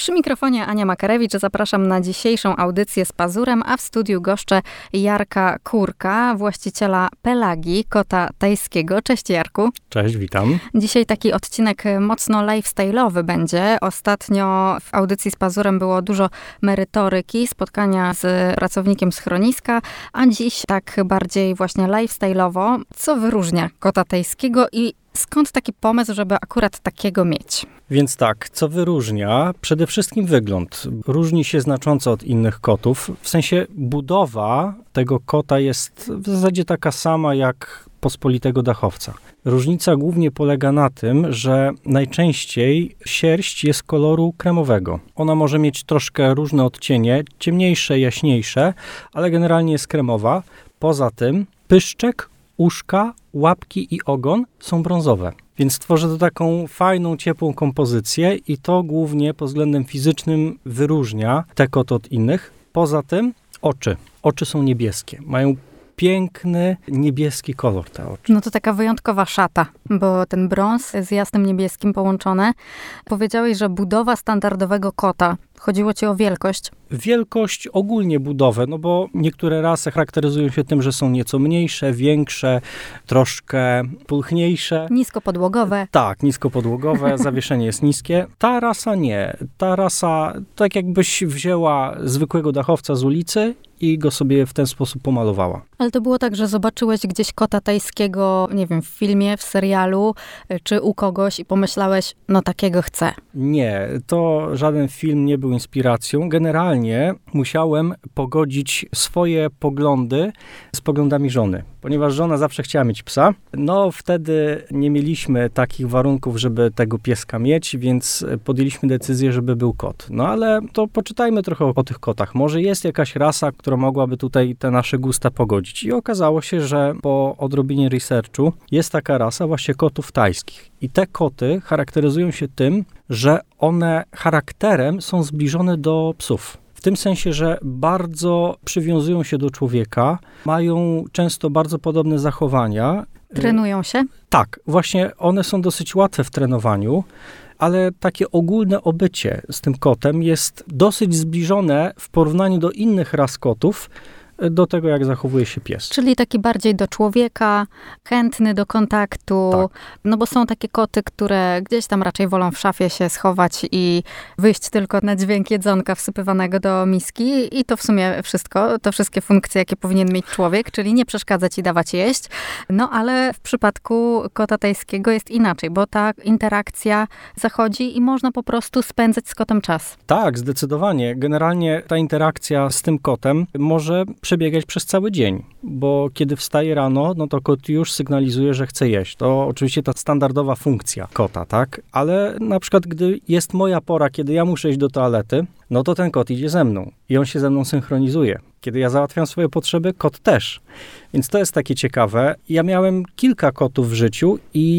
Przy mikrofonie Ania Makarewicz, zapraszam na dzisiejszą audycję z Pazurem, a w studiu goszczę Jarka Kurka, właściciela Pelagii, kota tajskiego. Cześć Jarku. Cześć, witam. Dzisiaj taki odcinek mocno lifestyle'owy będzie. Ostatnio w audycji z Pazurem było dużo merytoryki, spotkania z pracownikiem schroniska, a dziś tak bardziej właśnie lifestyle'owo. Co wyróżnia kota tajskiego i skąd taki pomysł, żeby akurat takiego mieć? Więc tak, co wyróżnia? Przede wszystkim wygląd. Różni się znacząco od innych kotów. W sensie budowa tego kota jest w zasadzie taka sama jak pospolitego dachowca. Różnica głównie polega na tym, że najczęściej sierść jest koloru kremowego. Ona może mieć troszkę różne odcienie, ciemniejsze, jaśniejsze, ale generalnie jest kremowa. Poza tym pyszczek, uszka, łapki i ogon są brązowe. Więc tworzy to taką fajną, ciepłą kompozycję i to głównie pod względem fizycznym wyróżnia te koty od innych. Poza tym oczy. Oczy są niebieskie. Mają piękny, niebieski kolor te oczy. No to taka wyjątkowa szata, bo ten brąz z jasnym niebieskim połączone. Powiedziałeś, że budowa standardowego kota. Chodziło ci o wielkość? Wielkość, ogólnie budowę, no bo niektóre rasy charakteryzują się tym, że są nieco mniejsze, większe, troszkę pulchniejsze. Niskopodłogowe. Tak, niskopodłogowe, zawieszenie jest niskie. Ta rasa nie. Ta rasa, tak jakbyś wzięła zwykłego dachowca z ulicy i go sobie w ten sposób pomalowała. Ale to było tak, że zobaczyłeś gdzieś kota tajskiego, nie wiem, w filmie, w serialu, czy u kogoś i pomyślałeś, no takiego chcę. Nie, to żaden film nie był inspiracją. Generalnie musiałem pogodzić swoje poglądy z poglądami żony, ponieważ żona zawsze chciała mieć psa. No wtedy nie mieliśmy takich warunków, żeby tego pieska mieć, więc podjęliśmy decyzję, żeby był kot. No ale to poczytajmy trochę o tych kotach. Może jest jakaś rasa, która mogłaby tutaj te nasze gusta pogodzić. I okazało się, że po odrobinie researchu jest taka rasa właśnie kotów tajskich. I te koty charakteryzują się tym, że one charakterem są zbliżone do psów. W tym sensie, że bardzo przywiązują się do człowieka, mają często bardzo podobne zachowania. Trenują się? Tak, właśnie one są dosyć łatwe w trenowaniu, ale takie ogólne obycie z tym kotem jest dosyć zbliżone w porównaniu do innych ras kotów, do tego, jak zachowuje się pies. Czyli taki bardziej do człowieka, chętny do kontaktu. Tak. No bo są takie koty, które gdzieś tam raczej wolą w szafie się schować i wyjść tylko na dźwięk jedzonka wsypywanego do miski i to w sumie wszystko, to wszystkie funkcje, jakie powinien mieć człowiek, czyli nie przeszkadzać i dawać jeść. No ale w przypadku kota tajskiego jest inaczej, bo ta interakcja zachodzi i można po prostu spędzać z kotem czas. Tak, zdecydowanie. Generalnie ta interakcja z tym kotem może przebiegać przez cały dzień, bo kiedy wstaje rano, no to kot już sygnalizuje, że chce jeść. To oczywiście ta standardowa funkcja kota, tak? Ale na przykład, gdy jest moja pora, kiedy ja muszę iść do toalety, no to ten kot idzie ze mną i on się ze mną synchronizuje. Kiedy ja załatwiam swoje potrzeby, kot też. Więc to jest takie ciekawe. Ja miałem kilka kotów w życiu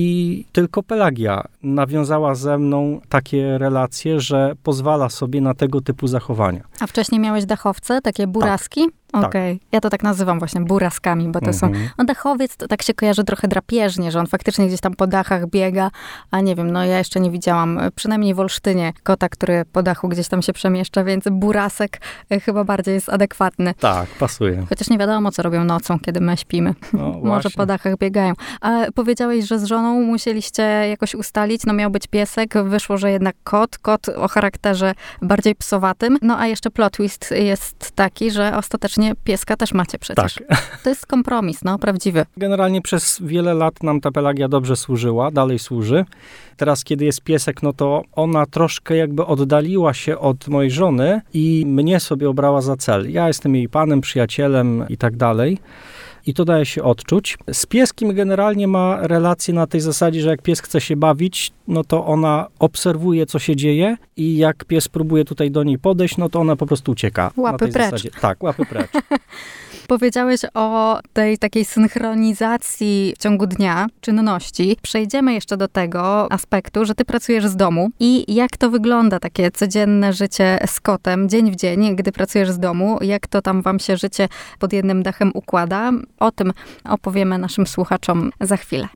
i tylko Pelagia nawiązała ze mną takie relacje, że pozwala sobie na tego typu zachowania. A wcześniej miałeś dachowce, takie buraski? Tak. Okej. Ja to tak nazywam właśnie buraskami, bo to są... No dachowiec to tak się kojarzy trochę drapieżnie, że on faktycznie gdzieś tam po dachach biega, a nie wiem, no ja jeszcze nie widziałam, przynajmniej w Olsztynie, kota, który po dachu gdzieś tam się przemieszcza, więc burasek chyba bardziej jest adekwatny. Tak, pasuje. Chociaż nie wiadomo, co robią nocą, kiedy my śpimy. No, Może po dachach biegają. Ale powiedziałeś, że z żoną musieliście jakoś ustalić, no miał być piesek, wyszło, że jednak kot o charakterze bardziej psowatym. No a jeszcze plot twist jest taki, że ostatecznie pieska też macie przecież. Tak. To jest kompromis, no, prawdziwy. Generalnie przez wiele lat nam ta Pelagia dobrze służyła, dalej służy. Teraz, kiedy jest piesek, no to ona troszkę jakby oddaliła się od mojej żony i mnie sobie obrała za cel. Ja jestem jej panem, przyjacielem i tak dalej. I to daje się odczuć. Z pieskiem generalnie ma relację na tej zasadzie, że jak pies chce się bawić, no to ona obserwuje, co się dzieje i jak pies próbuje tutaj do niej podejść, no to ona po prostu ucieka. Łapy precz. Zasadzie. Tak, łapy precz. Powiedziałeś o tej takiej synchronizacji w ciągu dnia, czynności. Przejdziemy jeszcze do tego aspektu, że ty pracujesz z domu i jak to wygląda takie codzienne życie z kotem, dzień w dzień, gdy pracujesz z domu, jak to tam wam się życie pod jednym dachem układa. O tym opowiemy naszym słuchaczom za chwilę.